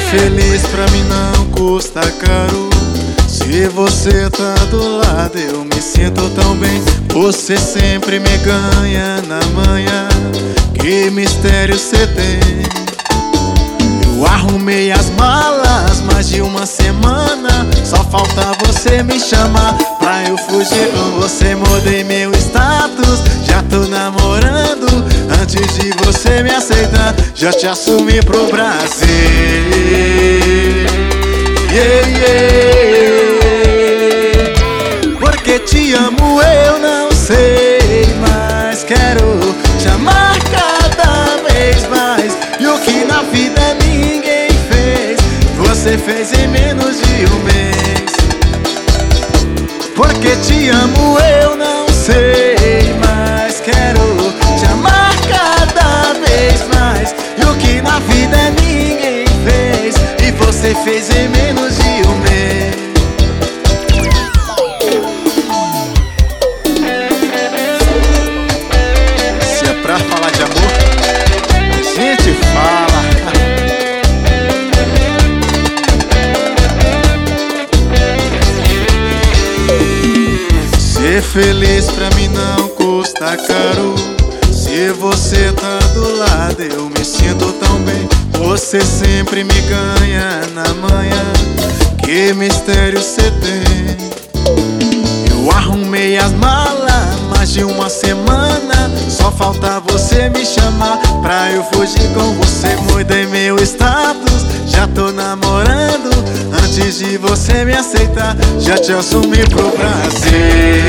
feliz pra mim não custa caro. Se você tá do lado eu me sinto tão bem. Você sempre me ganha na manhã. Que mistério cê tem? Eu arrumei as malas mais de uma semana. Só falta você me chamar pra eu fugir com você. Mudei meu status, já tô namorando. Antes de você me aceitar, já te assumi pro Brasil. Yeah, yeah. Porque te amo eu não sei, mas quero te amar cada vez mais. E o que na vida ninguém fez, você fez em menos de um mês. Porque te amo eu não sei, mas quero te amar cada vez mais. E o que na vida ninguém fez, e você fez em menos de um mês. Se é pra falar de amor, a gente fala. Ser feliz pra mim não custa caro. Se você tá do lado eu me sinto tão bem. Você sempre me ganha na manhã. Que mistério cê tem? Eu arrumei as malas mais de uma semana. Só falta você me chamar pra eu fugir com você. Mudei meu status, já tô namorando. Antes de você me aceitar, já te assumi pro Brasil.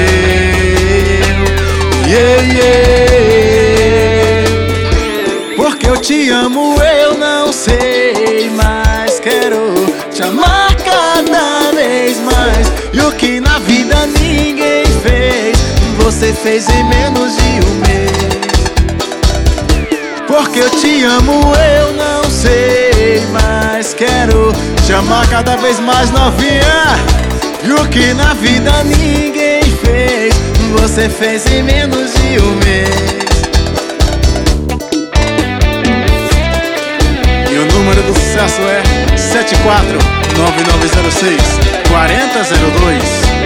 Yeah, yeah. Porque eu te amo eu não sei, mas quero te amar cada vez mais. E o que na vida ninguém fez, você fez em menos de um mês. Porque eu te amo eu não sei, mas quero te amar cada vez mais, novinha. E o que na vida ninguém fez, você fez em menos de um mês. E o número do sucesso é 74-9906-4002.